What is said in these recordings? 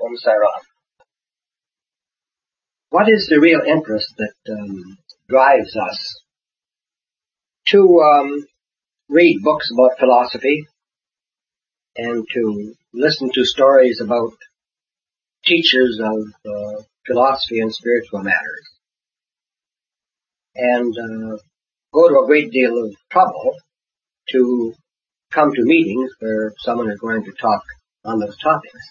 Saran. What is the real interest that drives us to read books about philosophy and to listen to stories about teachers of philosophy and spiritual matters, and go to a great deal of trouble to come to meetings where someone is going to talk on those topics?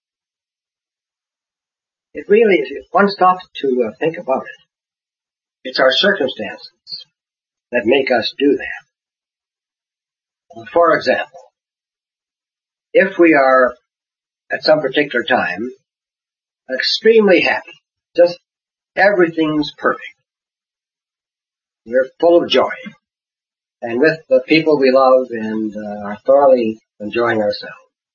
It really is, if one stops to think about it, it's our circumstances that make us do that. For example, if we are at some particular time extremely happy, just everything's perfect, we're full of joy, and with the people we love and are thoroughly enjoying ourselves.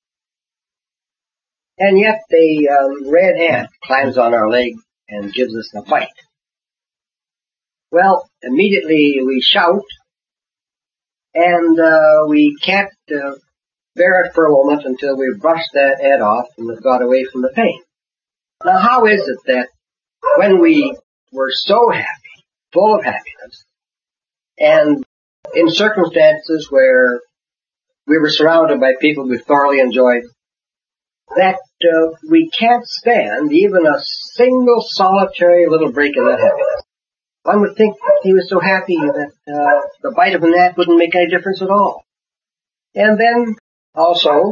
And yet the red ant climbs on our leg and gives us a bite. Well, immediately we shout, and we can't bear it for a moment until we've brushed that ant off and we've got away from the pain. Now, how is it that when we were so happy, full of happiness, and in circumstances where we were surrounded by people we thoroughly enjoyed, that we can't stand even a single solitary little break in that happiness? One would think that he was so happy that the bite of a gnat wouldn't make any difference at all. And then also,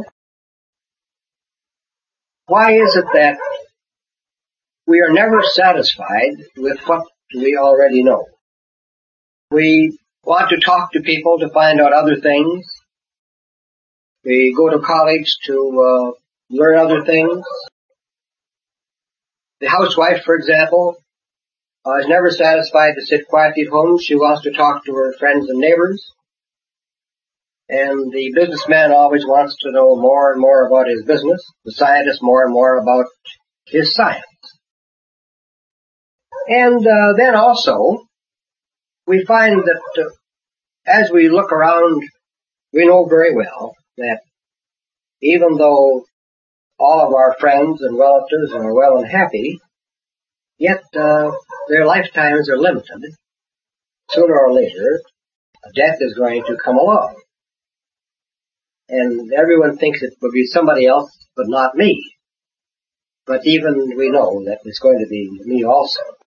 why is it that we are never satisfied with what we already know? We want to talk to people to find out other things. We go to college to learn other things. The housewife, for example, is never satisfied to sit quietly at home. She wants to talk to her friends and neighbors. And the businessman always wants to know more and more about his business. The scientist more and more about his science. And then also, we find that as we look around, we know very well that even though all of our friends and relatives are well and happy, yet their lifetimes are limited. Sooner or later, death is going to come along. And everyone thinks it will be somebody else, but not me. But even we know that it's going to be me also.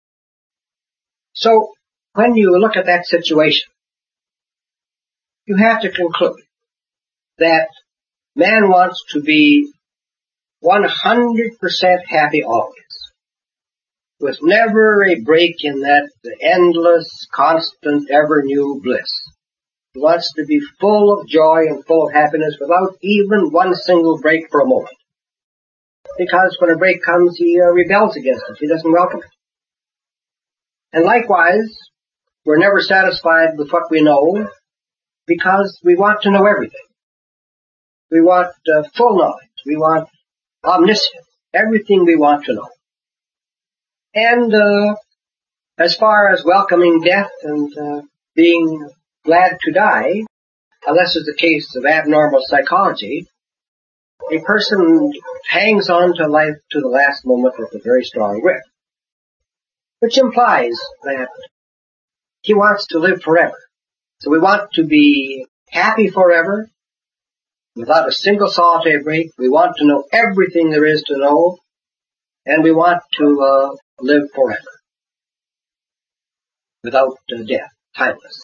So, when you look at that situation, you have to conclude that man wants to be 100% happy always, with never a break in that endless, constant, ever-new bliss. He wants to be full of joy and full of happiness without even one single break for a moment. Because when a break comes, he rebels against it. He doesn't welcome it. And likewise, we're never satisfied with what we know because we want to know everything. We want full knowledge. We want omniscience. Everything we want to know. And as far as welcoming death and being glad to die, unless it's a case of abnormal psychology, a person hangs on to life to the last moment with a very strong grip, which implies that he wants to live forever. So we want to be happy forever, without a single solitary break. We want to know everything there is to know, and we want to live forever, without death, timeless.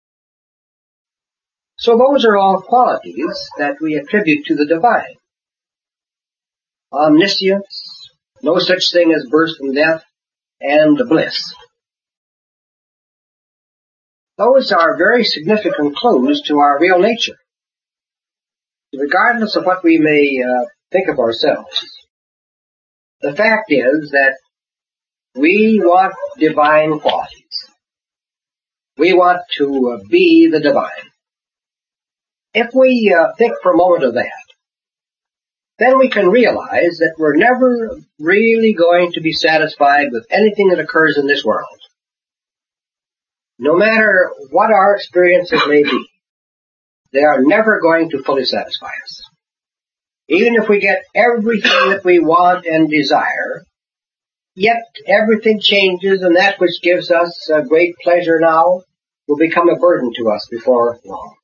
So those are all qualities that we attribute to the divine. Omniscience, no such thing as birth from death, and bliss. Those are very significant clues to our real nature. Regardless of what we may think of ourselves, the fact is that we want divine qualities. We want to be the divine. If we think for a moment of that, then we can realize that we're never really going to be satisfied with anything that occurs in this world. No matter what our experiences may be, they are never going to fully satisfy us. Even if we get everything that we want and desire, yet everything changes, and that which gives us great pleasure now will become a burden to us before long.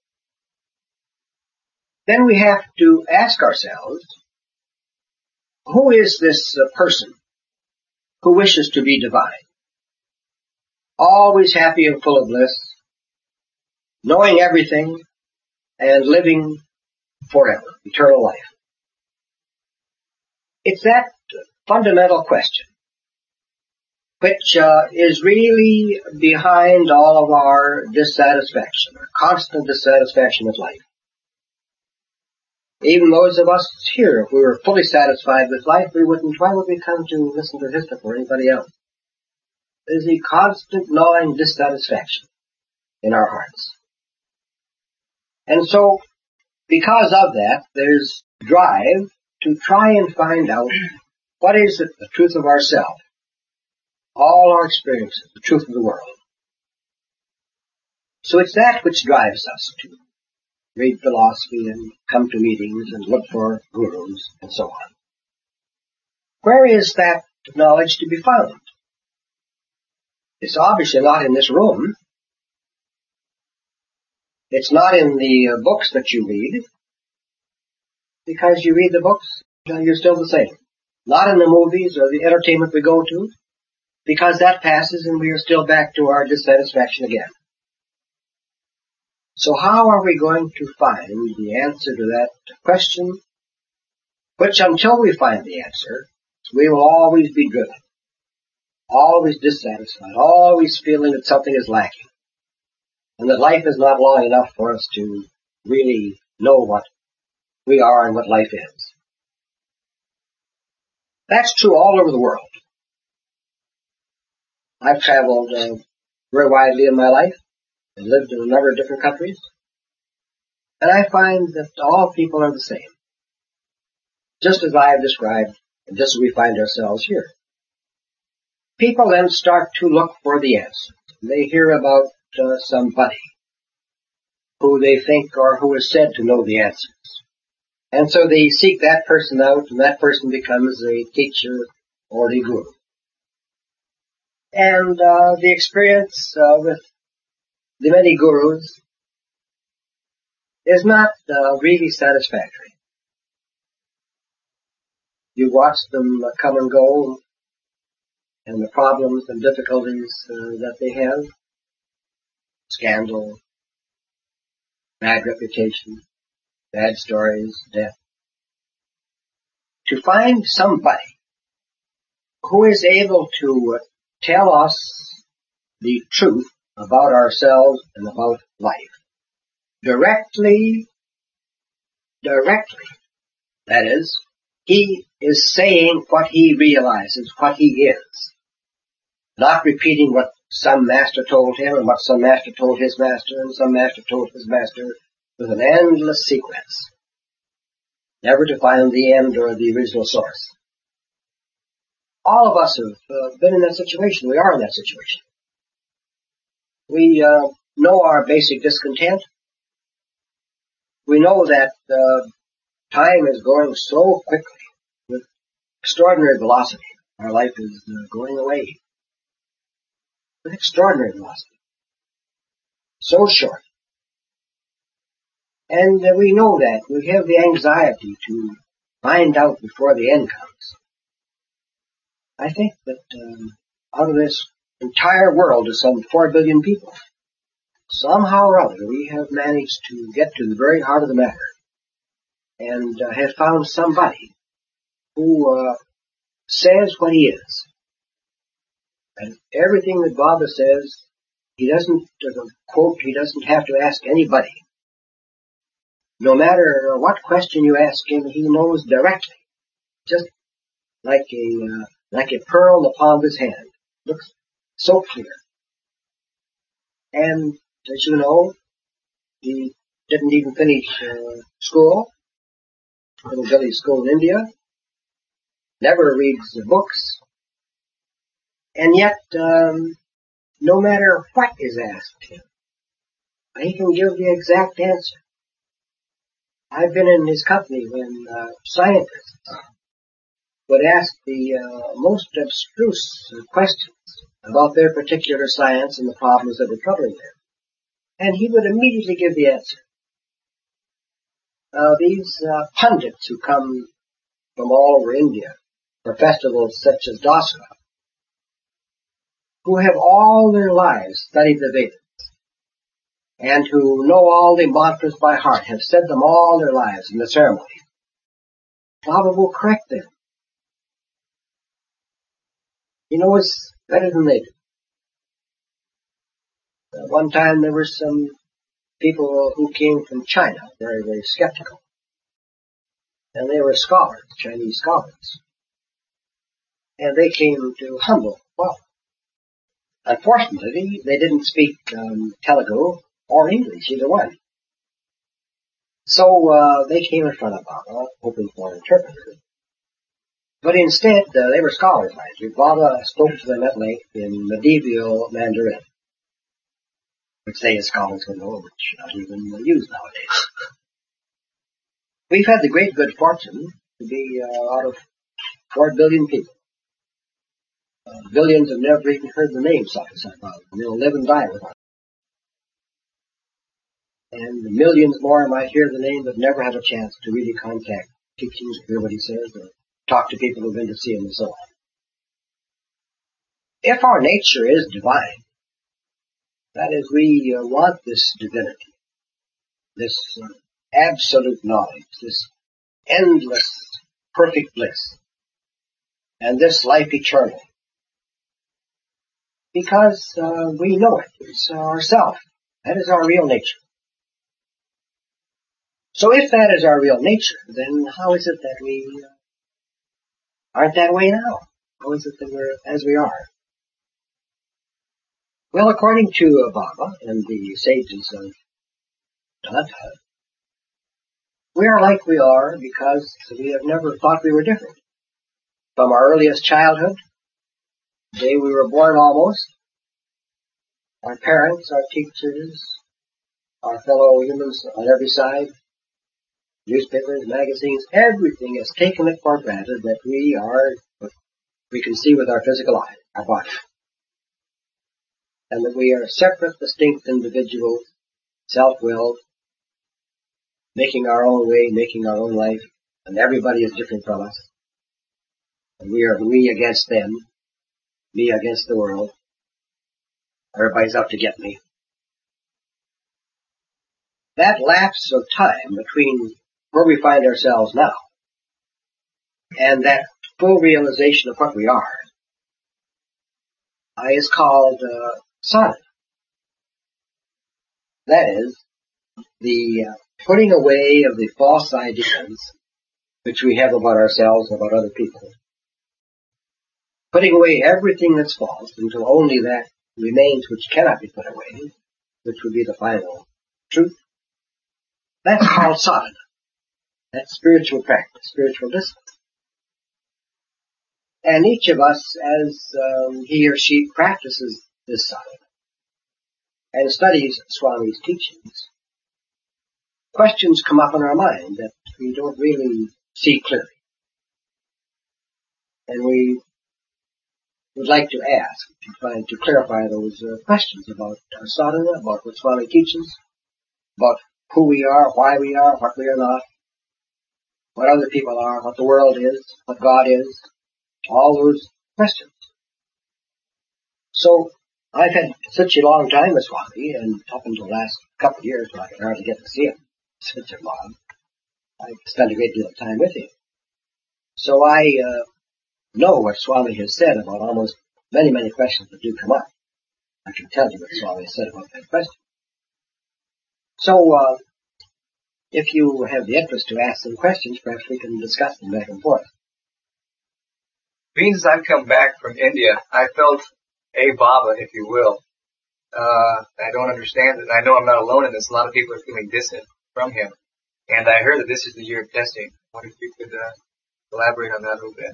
Then we have to ask ourselves, who is this person who wishes to be divine? Always happy and full of bliss, knowing everything, and living forever, eternal life. It's that fundamental question which is really behind all of our dissatisfaction, our constant dissatisfaction with life. Even those of us here, if we were fully satisfied with life, why would we come to listen to Histop or anybody else? There's a constant gnawing dissatisfaction in our hearts. And so, because of that, there's drive to try and find out what is the truth of ourselves, all our experiences, the truth of the world. So it's that which drives us to read philosophy and come to meetings and look for gurus and so on. Where is that knowledge to be found? It's obviously not in this room. It's not in the books that you read, because you read the books, you're still the same. Not in the movies or the entertainment we go to, because that passes and we are still back to our dissatisfaction again. So how are we going to find the answer to that question, which until we find the answer, we will always be driven, always dissatisfied, always feeling that something is lacking, and that life is not long enough for us to really know what we are and what life is. That's true all over the world. I've traveled very widely in my life and lived in a number of different countries, and I find that all people are the same, just as I have described, and just as we find ourselves here. People then start to look for the answer. They hear about somebody who they think or who is said to know the answers. And so they seek that person out, and that person becomes a teacher or a guru. And the experience with the many gurus is not really satisfactory. You watch them come and go, and the problems and difficulties that they have, scandal, bad reputation, bad stories, death. To find somebody who is able to tell us the truth about ourselves and about life directly, that is, he is saying what he realizes, what he is, not repeating what some master told him and what some master told his master and some master told his master, with an endless sequence, never to find the end or the original source. All of us have been in that situation. We are in that situation. We know our basic discontent. We know that time is going so quickly with extraordinary velocity. Our life is going away with extraordinary velocity. So short. And we know that. We have the anxiety to find out before the end comes. I think that out of this entire world of some 4 billion people, somehow or other we have managed to get to the very heart of the matter and have found somebody who says what he is. And everything that Baba says, he doesn't quote, he doesn't have to ask anybody. No matter what question you ask him, he knows directly, just like a pearl in the palm of his hand. Looks so clear. And as you know, he didn't even finish school, little village school in India, never reads the books, and yet, no matter what is asked him, he can give the exact answer. I've been in his company when scientists would ask the most abstruse questions about their particular science and the problems that were troubling them. And he would immediately give the answer. These pundits who come from all over India for festivals such as Dasara, who have all their lives studied the Vedas, and who know all the mantras by heart, have said them all their lives in the ceremony, Baba will correct them. He knows better than they do. One time there were some people who came from China, very, very skeptical. And they were scholars, Chinese scholars. And they came to humble Baba. Unfortunately, they didn't speak Telugu or English, either one. So they came in front of Baba, hoping for an interpreter. But instead, they were scholars, mind you. Baba spoke to them at length in medieval Mandarin, which they as scholars would know, which not even used nowadays. We've had the great good fortune to be out of 4 billion people. Billions have never even heard the name Sadhu Sai Baba. They'll live and die without it. And millions more might hear the name but never had a chance to really contact teachings, hear what he says, or talk to people who've been to see him and so on. If our nature is divine, that is, we want this divinity, this absolute knowledge, this endless perfect bliss, and this life eternal, because we know it. It's ourself. That is our real nature. So if that is our real nature, then how is it that we aren't that way now? How is it that we're as we are? Well, according to Baba and the sages of Danta, we are like we are because we have never thought we were different. From our earliest childhood, the day we were born almost, our parents, our teachers, our fellow humans on every side, newspapers, magazines, everything has taken it for granted that we are what we can see with our physical eye, our body. And that we are separate, distinct individuals, self-willed, making our own way, making our own life, and everybody is different from us. And we are we against them, me against the world. Everybody's out to get me. That lapse of time between where we find ourselves now and that full realization of what we are is called sadhana. That is, the putting away of the false ideas which we have about ourselves and about other people. Putting away everything that's false until only that remains which cannot be put away, which would be the final truth. That's called sadhana. That's spiritual practice, spiritual discipline. And each of us, as he or she practices this sadhana and studies Swami's teachings, questions come up in our mind that we don't really see clearly. And we would like to ask, to try to clarify those questions about our sadhana, about what Swami teaches, about who we are, why we are, what we are not, what other people are, what the world is, what God is, all those questions. So, I've had such a long time with Swami, and up until the last couple of years when I could hardly get to see him, such a long, I spent a great deal of time with him. So I know what Swami has said about almost many, many questions that do come up. I can tell you what Swami has said about that question. So, if you have the interest to ask some questions, perhaps we can discuss them back and forth. Being as I've come back from India, I felt a Baba, if you will. I don't understand it. I know I'm not alone in this. A lot of people are feeling distant from him. And I heard that this is the year of testing. I wonder if you could elaborate on that a little bit.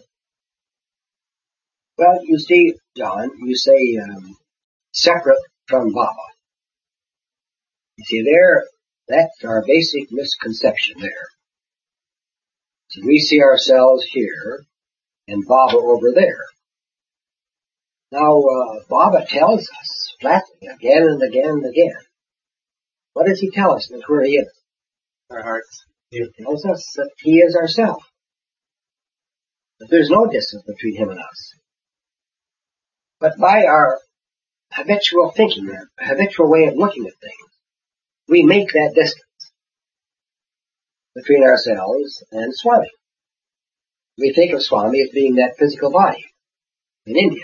Well, you see, John, you say separate from Baba. You see, there That's our basic misconception there. So we see ourselves here and Baba over there. Now, Baba tells us flatly again and again and again. What does he tell us that where he is? Our hearts. He tells us that he is ourself. That there's no distance between him and us. But by our habitual thinking, our habitual way of looking at things, we make that distance between ourselves and Swami. We think of Swami as being that physical body in India.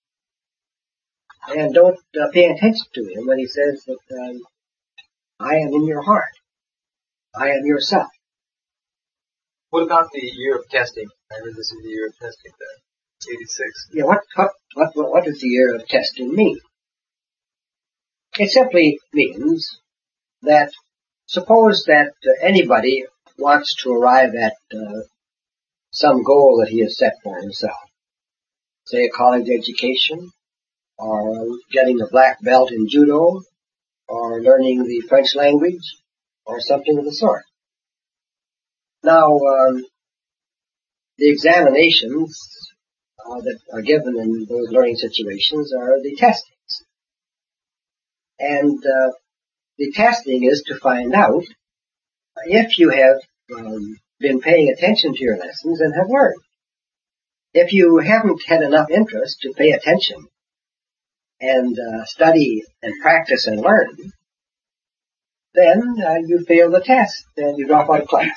And don't pay attention to him when he says that I am in your heart. I am yourself. What about the year of testing? I heard this is the year of testing there. 86. Yeah, what does the year of testing mean? It simply means that suppose that anybody wants to arrive at some goal that he has set for himself. Say a college education, or getting a black belt in judo, or learning the French language, or something of the sort. Now, the examinations that are given in those learning situations are the testings. And the testing is to find out if you have been paying attention to your lessons and have learned. If you haven't had enough interest to pay attention and study and practice and learn, then you fail the test and you drop out of class.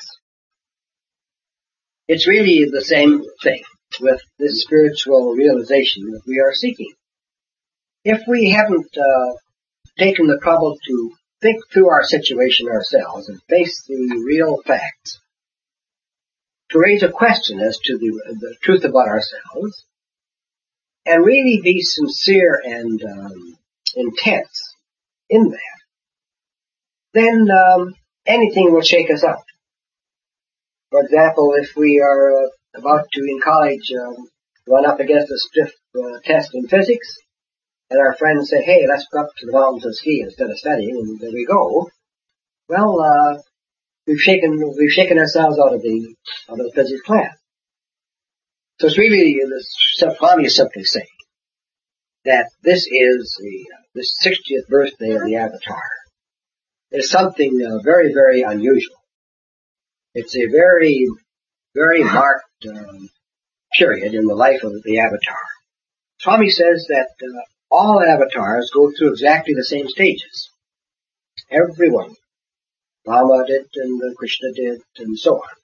It's really the same thing with this spiritual realization that we are seeking. If we haven't taken the trouble to think through our situation ourselves and face the real facts, to raise a question as to the truth about ourselves, and really be sincere and intense in that, then anything will shake us out. For example, if we are about to, in college, run up against a stiff test in physics, and our friends say, hey, let's go up to the mountains and ski instead of studying, and there we go. Well, we've shaken ourselves out of the physics class. So it's really, Swami is simply saying that this is this 60th birthday of the Avatar. It's something very, very unusual. It's a very, very marked period in the life of the Avatar. Swami says that all avatars go through exactly the same stages. Everyone. Rama did, and Krishna did, and so on.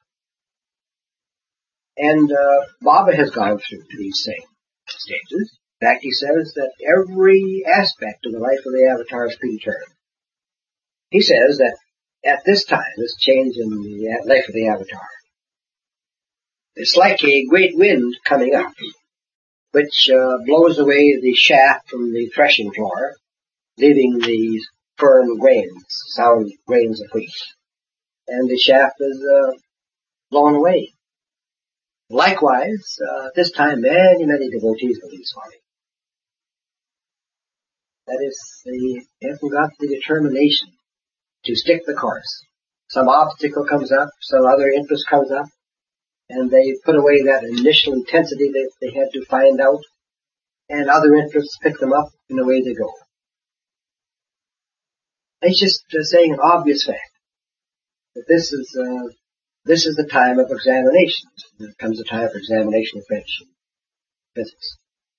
And Baba has gone through these same stages. In fact, he says that every aspect of the life of the Avatar is predetermined. He says that at this time, this change in the life of the Avatar, it's like a great wind coming up, which blows away the shaft from the threshing floor, leaving the firm grains, sound grains of wheat. And the shaft is blown away. Likewise, at this time, many, many devotees believe Swami. That is, they haven't got the determination to stick the course. Some obstacle comes up, some other interest comes up, and they put away that initial intensity that they had to find out, and other interests pick them up, and away they go. It's just saying an obvious fact that this is the time of examinations. There comes a time for examination of French and physics.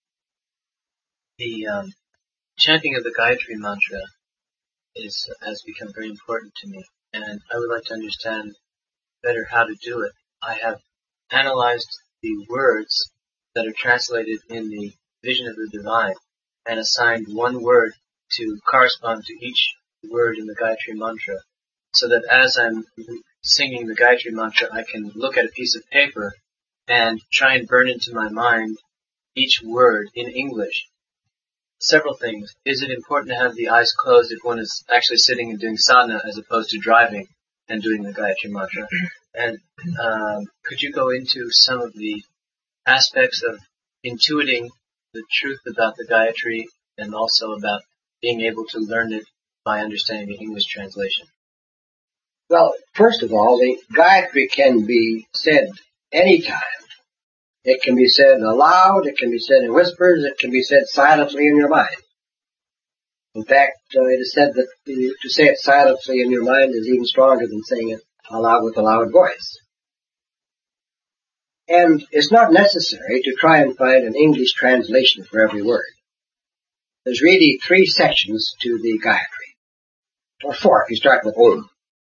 The chanting of the Gayatri Mantra has become very important to me, and I would like to understand better how to do it. I have analyzed the words that are translated in the Vision of the Divine and assigned one word to correspond to each word in the Gayatri Mantra, so that as I'm singing the Gayatri Mantra, I can look at a piece of paper and try and burn into my mind each word in English. Several things. Is it important to have the eyes closed if one is actually sitting and doing sadhana as opposed to driving and doing the Gayatri Mantra? And could you go into some of the aspects of intuiting the truth about the Gayatri and also about being able to learn it by understanding the English translation? Well, first of all, the Gayatri can be said anytime. It can be said aloud, it can be said in whispers, it can be said silently in your mind. In fact, it is said that to say it silently in your mind is even stronger than saying it aloud with a loud voice. And it's not necessary to try and find an English translation for every word. There's really 3 sections to the Gayatri. Or 4 if you start with Om.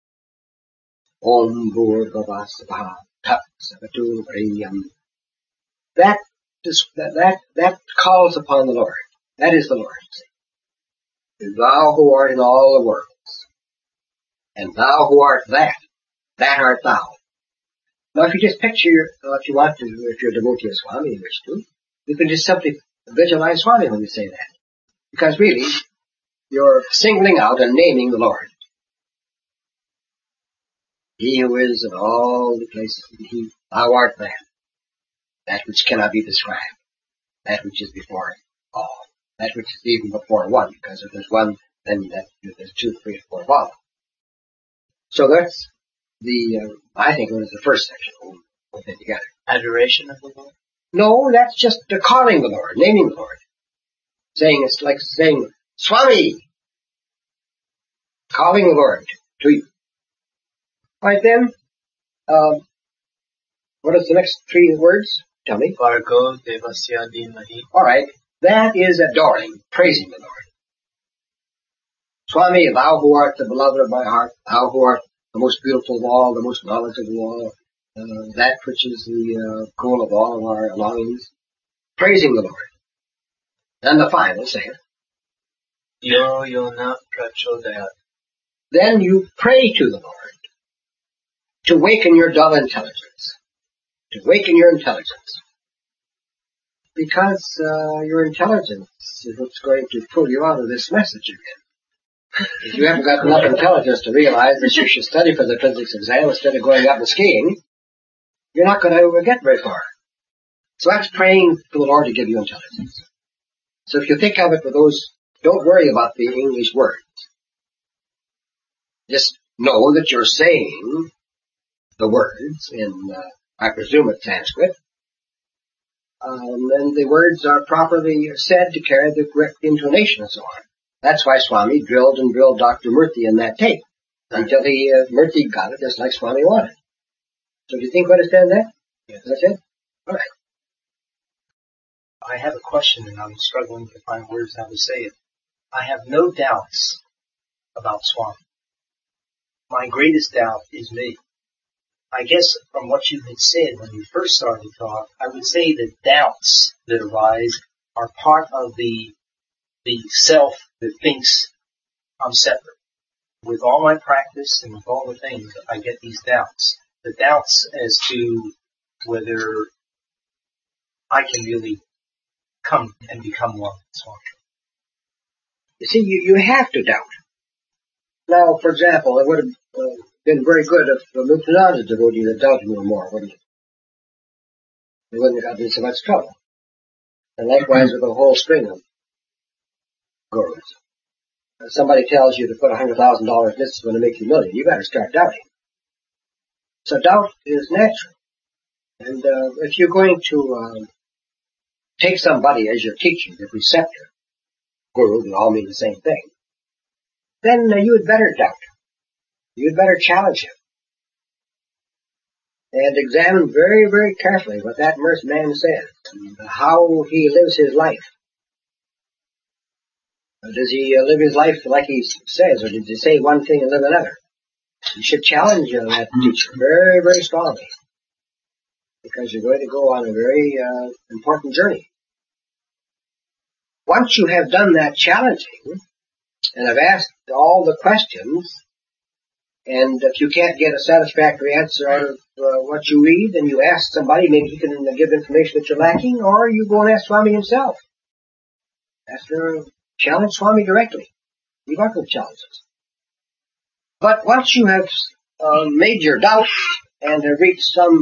Om Bhurgava Svaha Tat Savatu Vriyam. That calls upon the Lord. That is the Lord. Thou who art in all the worlds, and thou who art that art thou. Now if you just picture, if you want to, if you're a devotee of Swami, you wish to, you can just simply visualize Swami when you say that. Because really, you're singling out and naming the Lord. He who is in all the places, thou art that which cannot be described, that which is before all, that which is even before one, because if there's one, then there's 2, 3, 4 follow. So that's I think it was the first section, put it together. Adoration of the Lord? No, that's just calling the Lord, naming the Lord. It's like saying, Swami! Calling the Lord to you. Right then, what is the next 3 words? Tell me. Bhargo Devasya Dhimahi. Alright, that is adoring, praising the Lord. Swami, thou who art the beloved of my heart, thou who art the most beautiful of all, the most knowledgeable of all, that which is the goal of all of our longings, praising the Lord. And the final, say it. Yo Yona Prachodayat. Then you pray to the Lord to waken your dull intelligence. To waken your intelligence. Because your intelligence is what's going to pull you out of this message again. If you haven't got enough intelligence to realize that you should study for the physics exam instead of going up and skiing, you're not going to get very far. So that's praying for the Lord to give you intelligence. So if you think of it with those, don't worry about the English words. Just know that you're saying the words in, I presume it's Sanskrit, and the words are properly said to carry the correct intonation and so on. That's why Swami drilled and drilled Dr. Murthy in that tape until Murthy got it just like Swami wanted. So do you think we understand that? Yes. That's it? All right. I have a question and I'm struggling to find words how to say it. I have no doubts about Swami. My greatest doubt is me. I guess from what you had said when you first started to talk, I would say that doubts that arise are part of the self that thinks I'm separate. With all my practice and with all the things, I get these doubts. The doubts as to whether I can really come and become one with Swami. You see, you have to doubt. Now, for example, it would have been very good if Muktananda's devotees had doubted me more, wouldn't it? They wouldn't have gotten in so much trouble. And likewise with a whole string of gurus. If somebody tells you to put $100,000 in this is going to make you a million, you better start doubting. So doubt is natural. And if you're going to take somebody as your teacher, your preceptor, guru, they all mean the same thing, then you had better doubt. You'd better challenge him. And examine very, very carefully what that man says, and how he lives his life. Does he live his life like he says, or did he say one thing and live another? You should challenge that teacher very, very strongly, because you're going to go on a very important journey. Once you have done that challenging, and have asked all the questions, and if you can't get a satisfactory answer out of what you read, then you ask somebody, maybe he can give information that you're lacking, or you go and ask Swami himself. Challenge Swami directly. He welcomes challenges. But once you have made your doubts and have reached some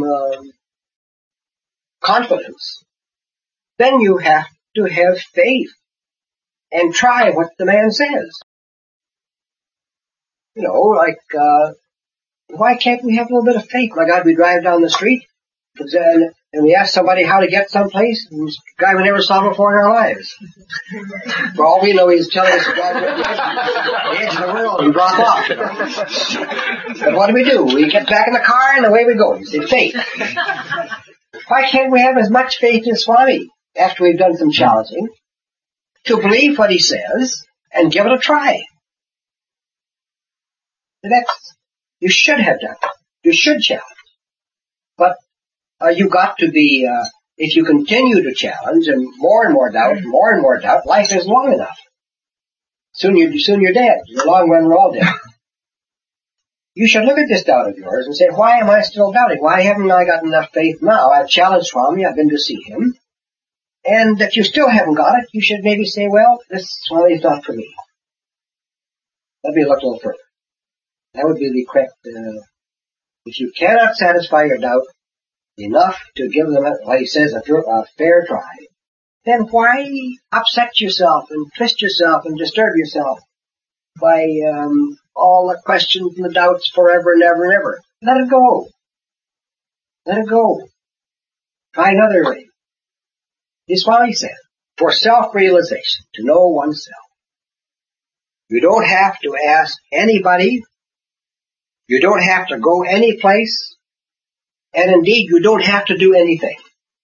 confidence, then you have to have faith and try what the man says. You know, like Why can't we have a little bit of faith? My God, we drive down the street and we ask somebody how to get someplace, and this guy we never saw before in our lives. For all we know, he's telling us to drive to the edge of the world and drop off. But what do? We get back in the car and away we go. You see, faith. Why can't we have as much faith in Swami after we've done some challenging to believe what he says and give it a try? You should have done it. You should challenge. But you've got to be, if you continue to challenge and more doubt, life is long enough. Soon you're dead. In the long run, we're all dead. You should look at this doubt of yours and say, why am I still doubting? Why haven't I got enough faith now? I've challenged Swami, I've been to see him. And if you still haven't got it, you should maybe say, well, this Swami is not for me. Let me look a little further. That would be the correct, if you cannot satisfy your doubt enough to give them, what he says, a fair try, then why upset yourself and twist yourself and disturb yourself by all the questions and the doubts forever and ever and ever? Let it go. Let it go. Try another way. This is what he said. For self-realization, to know oneself. You don't have to ask anybody. You don't have to go any place. And indeed, you don't have to do anything.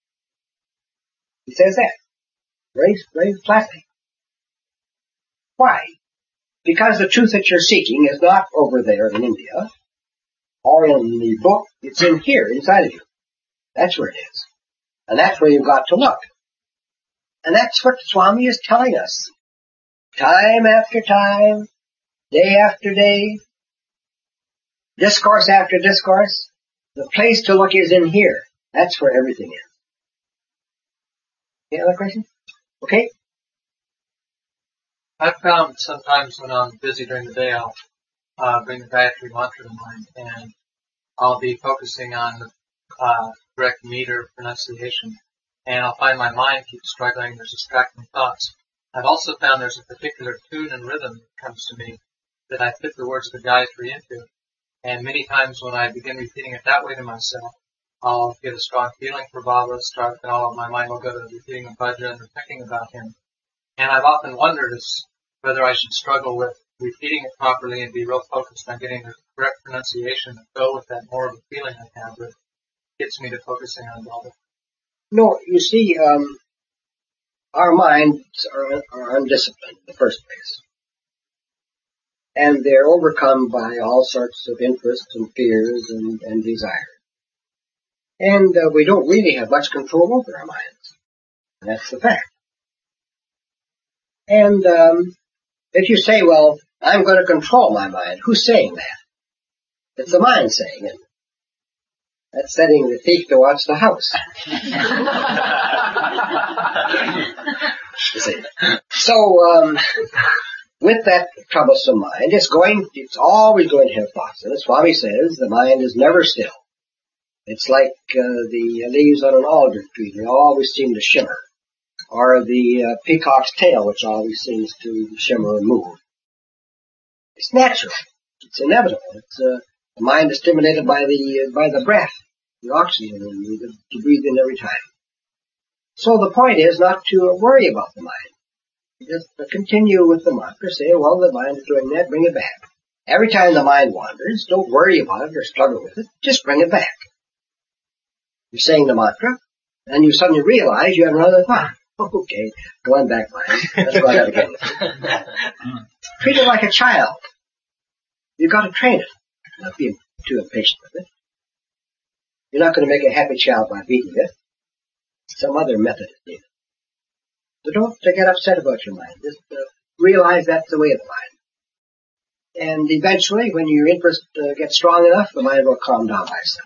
He says that. Very, very flatly. Why? Because the truth that you're seeking is not over there in India or in the book. It's in here, inside of you. That's where it is. And that's where you've got to look. And that's what Swami is telling us. Time after time, day after day, discourse after discourse, the place to look is in here. That's where everything is. Any other questions? Okay. I've found sometimes when I'm busy during the day, I'll bring the Gayatri mantra to mind, and I'll be focusing on the correct meter pronunciation, and I'll find my mind keeps struggling. There's distracting thoughts. I've also found there's a particular tune and rhythm that comes to me that I fit the words of the Gayatri into, and many times when I begin repeating it that way to myself, I'll get a strong feeling for Baba, and my mind will go to repeating the bhajan or thinking about him. And I've often wondered whether I should struggle with repeating it properly and be real focused on getting the correct pronunciation and go with that more of a feeling I have that gets me to focusing on Baba. No, you see, our minds are undisciplined in the first place. And they're overcome by all sorts of interests and fears and desires. And we don't really have much control over our minds. And that's the fact. And if you say, well, I'm going to control my mind, who's saying that? It's the mind saying it. That's setting the thief to watch the house. You see. So, with that troublesome mind, it's always going to have thoughts. And as Swami says, the mind is never still. It's like the leaves on an alder tree. They always seem to shimmer. Or the peacock's tail, which always seems to shimmer and move. It's natural. It's inevitable. The mind is stimulated by the breath, the oxygen, and to breathe in every time. So the point is not to worry about the mind. Just continue with the mantra. Say, well, the mind is doing that, bring it back. Every time the mind wanders, don't worry about it or struggle with it. Just bring it back. You're saying the mantra, and you suddenly realize you have another thought. Okay, going back, mind. Let's go ahead again. Treat it like a child. You've got to train it. Not being too impatient with it. You're not going to make a happy child by beating it. Some other method is needed. So don't get upset about your mind. Just realize that's the way of the mind. And eventually, when your interest gets strong enough, the mind will calm down by itself.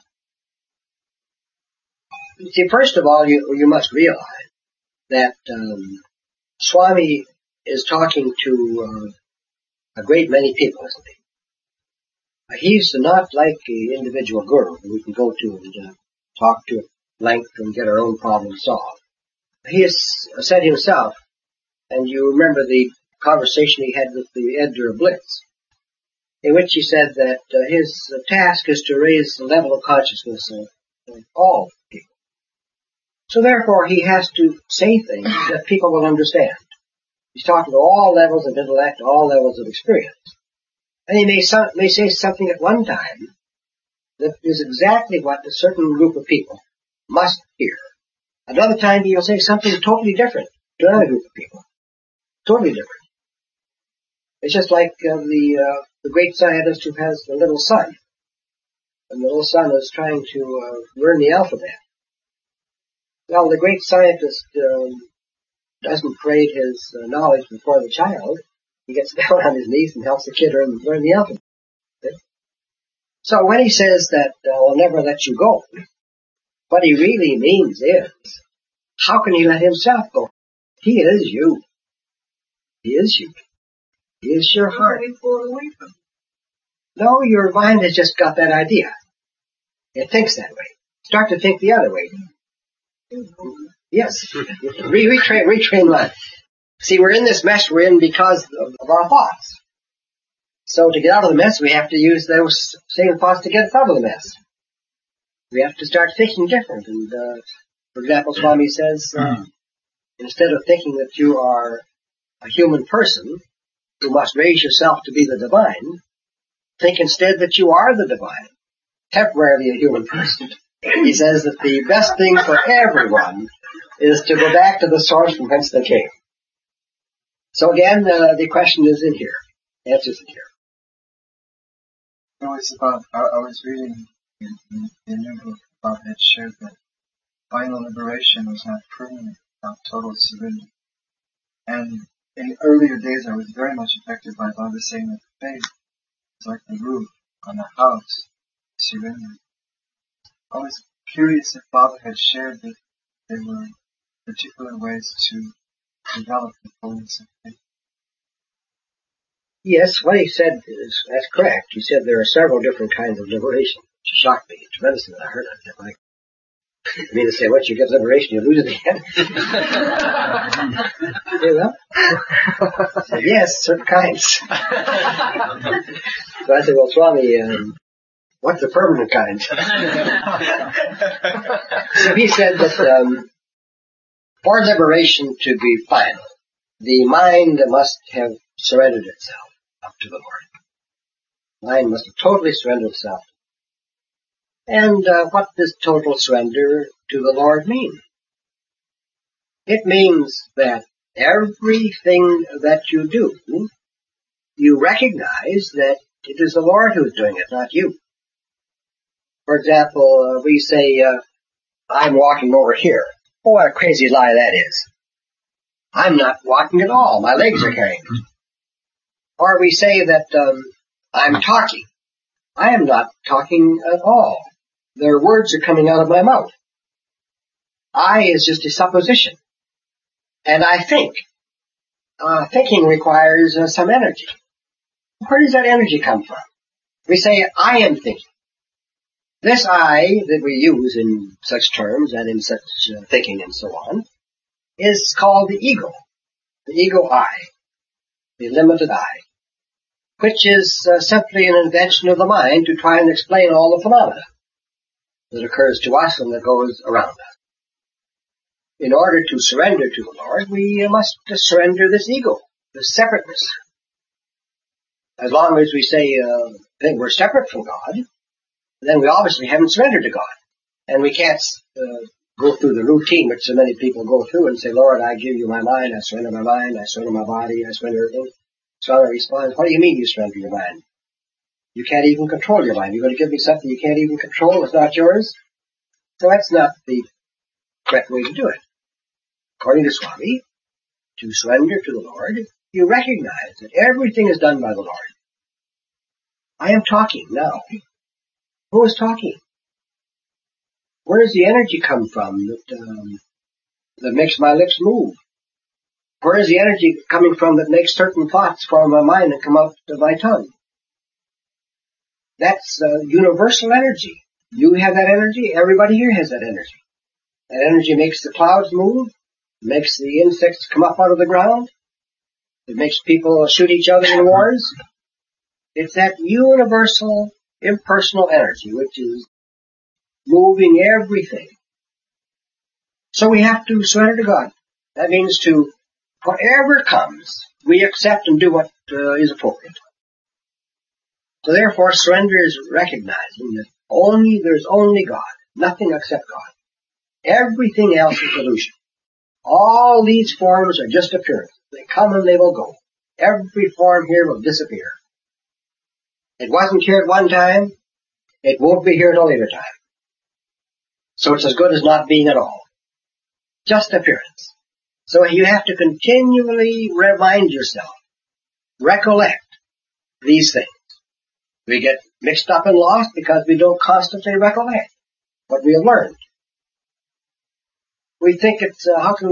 See, first of all, you must realize that Swami is talking to a great many people, isn't he? He's not like an individual guru who we can go to and talk to at length and get our own problems solved. He has said himself, and you remember the conversation he had with the editor of Blitz, in which he said that his task is to raise the level of consciousness of all people. So therefore he has to say things that people will understand. He's talking to all levels of intellect, all levels of experience. And he may say something at one time that is exactly what a certain group of people must hear. Another time he'll say something totally different to another group of people. Totally different. It's just like the great scientist who has the little son. And the little son is trying to learn the alphabet. Well, the great scientist doesn't parade his knowledge before the child. He gets down on his knees and helps the kid learn the alphabet. So when he says that I'll never let you go, what he really means is, how can he let himself go? He is you. He is you. He is your heart. No, your mind has just got that idea. It thinks that way. Start to think the other way. Yes. Retrain mind. See, we're in this mess we're in because of our thoughts. So to get out of the mess, we have to use those same thoughts to get us out of the mess. We have to start thinking different. And, for example, Swami says, instead of thinking that you are a human person who must raise yourself to be the divine, think instead that you are the divine, temporarily a human person. He says that the best thing for everyone is to go back to the source from whence they came. So again, the question is in here. The answer is in here. No, it's about, I was reading in the new book about it shared that final liberation was not permanent without total surrender. And in earlier days I was very much affected by Baba saying that faith is like the roof on a house, surrender. I was curious if Baba had shared that there were particular ways to develop the fullness of faith. Yes, what he said that's correct. He said there are several different kinds of liberation, which shocked me tremendously when I heard it. I mean to say, once you get liberation, you lose it again. You know? I said, yes, certain kinds. So I said, well, Swami, what's the permanent kind? So he said that for liberation to be final, the mind must have surrendered itself up to the Lord. Mind must have totally surrendered itself. And what does total surrender to the Lord mean? It means that everything that you do, you recognize that it is the Lord who is doing it, not you. For example, we say, I'm walking over here. Oh, what a crazy lie that is. I'm not walking at all. My legs are carrying me. Or we say that I'm talking. I am not talking at all. Their words are coming out of my mouth. I is just a supposition. And I think. Thinking requires some energy. Where does that energy come from? We say, I am thinking. This I that we use in such terms and in such thinking and so on is called the ego. The ego I. The limited I. Which is simply an invention of the mind to try and explain all the phenomena that occurs to us and that goes around us. In order to surrender to the Lord, we must surrender this ego, this separateness. As long as we say that we're separate from God, then we obviously haven't surrendered to God. And we can't go through the routine which so many people go through and say, Lord, I give you my mind, I surrender my mind, I surrender my body, I surrender everything. Swami responds, what do you mean you surrender your mind? You can't even control your mind. You're going to give me something you can't even control, it's not yours? So that's not the correct way to do it. According to Swami, to surrender to the Lord, you recognize that everything is done by the Lord. I am talking now. Who is talking? Where does the energy come from that makes my lips move? Where is the energy coming from that makes certain thoughts form my mind and come out of my tongue? That's universal energy. You have that energy. Everybody here has that energy. That energy makes the clouds move. Makes the insects come up out of the ground. It makes people shoot each other in wars. It's that universal, impersonal energy which is moving everything. So we have to surrender to God. That means to, whatever comes, we accept and do what is appropriate. So therefore, surrender is recognizing that there's only God, nothing except God. Everything else is illusion. All these forms are just appearances. They come and they will go. Every form here will disappear. It wasn't here at one time. It won't be here at a later time. So it's as good as not being at all. Just appearance. So you have to continually remind yourself, recollect these things. We get mixed up and lost because we don't constantly recollect what we have learned. We think it's, how can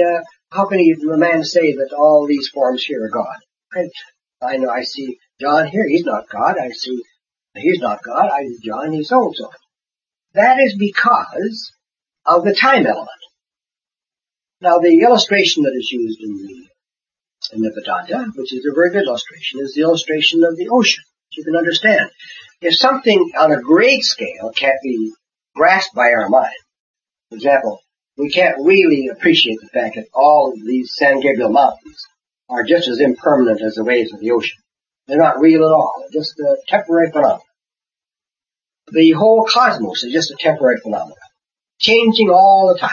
a man say that all these forms here are God? I know, I see John here, he's not God. I see he's not God. I see John, he's so-and-so. That is because of the time element. Now, the illustration that is used in the Vedanta, which is a very good illustration, is the illustration of the ocean. You can understand. If something on a great scale can't be grasped by our mind, for example, we can't really appreciate the fact that all of these San Gabriel Mountains are just as impermanent as the waves of the ocean. They're not real at all. They're just a temporary phenomenon. The whole cosmos is just a temporary phenomenon, changing all the time.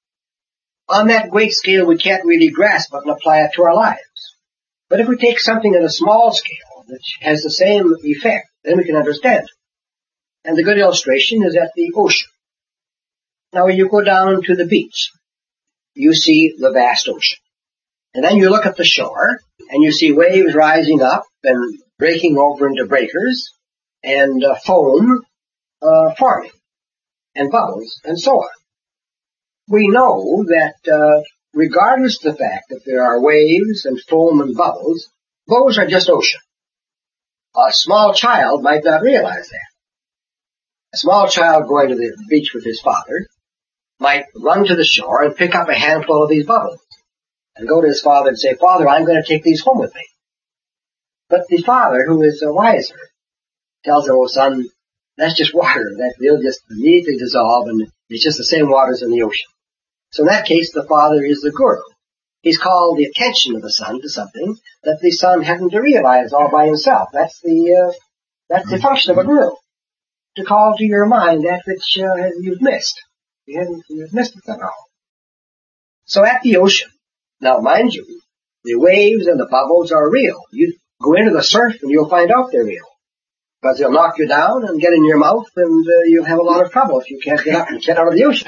On that great scale, we can't really grasp it and apply it to our lives. But if we take something on a small scale, which has the same effect, then we can understand it. And the good illustration is at the ocean. Now, when you go down to the beach, you see the vast ocean. And then you look at the shore, and you see waves rising up and breaking over into breakers, and foam forming, and bubbles, and so on. We know that regardless of the fact that there are waves and foam and bubbles, those are just ocean. A small child might not realize that. A small child going to the beach with his father might run to the shore and pick up a handful of these bubbles and go to his father and say, "Father, I'm going to take these home with me." But the father, who is wiser, tells him, "Oh, son, that's just water. They'll just immediately dissolve, and it's just the same waters in the ocean." So in that case, the father is the guru. He's called the attention of the son to something that the son hadn't to realize all by himself. That's the function of a guru, to call to your mind that which you've missed. You've missed it at all. So at the ocean, now mind you, the waves and the bubbles are real. You go into the surf and you'll find out they're real, because they'll knock you down and get in your mouth, and you'll have a lot of trouble if you can't get up and get out of the ocean.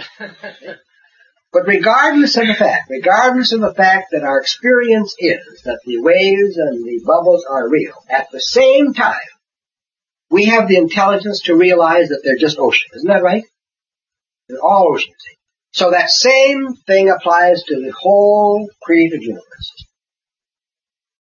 But regardless of the fact that our experience is that the waves and the bubbles are real, at the same time, we have the intelligence to realize that they're just ocean. Isn't that right? They're all oceans. So that same thing applies to the whole created universe.